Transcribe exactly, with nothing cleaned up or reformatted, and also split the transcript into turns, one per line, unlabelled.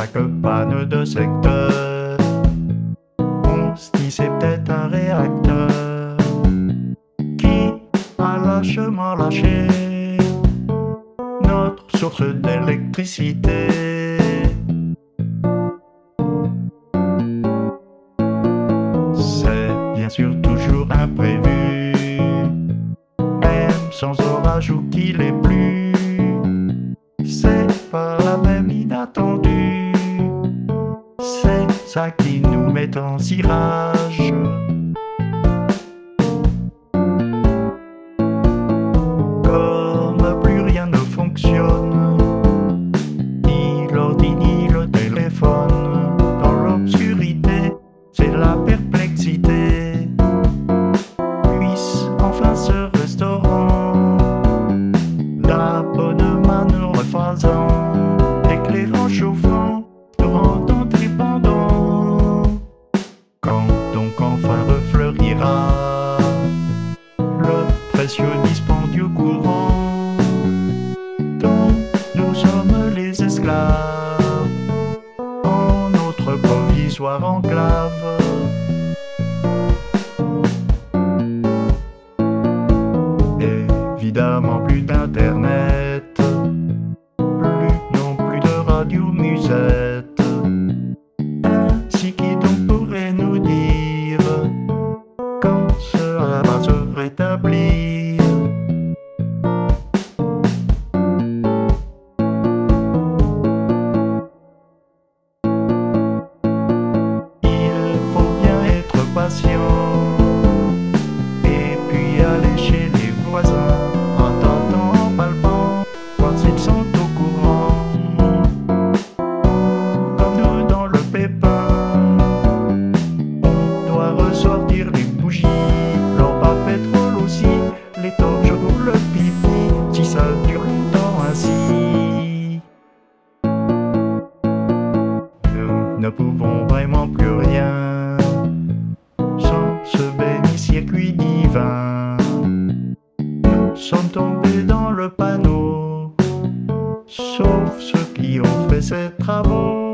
chaque panne de secteur, on se dit c'est peut-être un réacteur qui a lâchement lâché notre source d'électricité. C'est bien sûr toujours imprévu, même sans orage ou qu'il ait plu, c'est pas la même inattendu. C'est ça qui nous met en cirage. Comme plus rien ne fonctionne, ni l'ordi ni le téléphone, dans l'obscurité, c'est la perplexité. Puisse enfin ce restaurant, l'abonnement nous refaisant, éclairant, chauffant, nous rendant dépendants. Quand donc enfin refleurira le précieux dispendieux courant dont nous sommes les esclaves en notre provisoire enclave. Évidemment plus d'internet, plus non plus de radio-musette. Ainsi qui donc pourrait nous dire quand cela va se rétablir? Il faut bien être patient et puis aller chez les voisins, en tentant, en palpant, voir s'ils sont au courant. Comme nous dans le pépin, on doit ressortir les bougies, l'or à pétrole aussi, les torches ou le pipi, si ça dure longtemps ainsi. Nous ne pouvons vraiment plus rien sans ce béni circuit divin. Nous sommes tombés dans le panneau, sauf ceux qui ont fait ces travaux.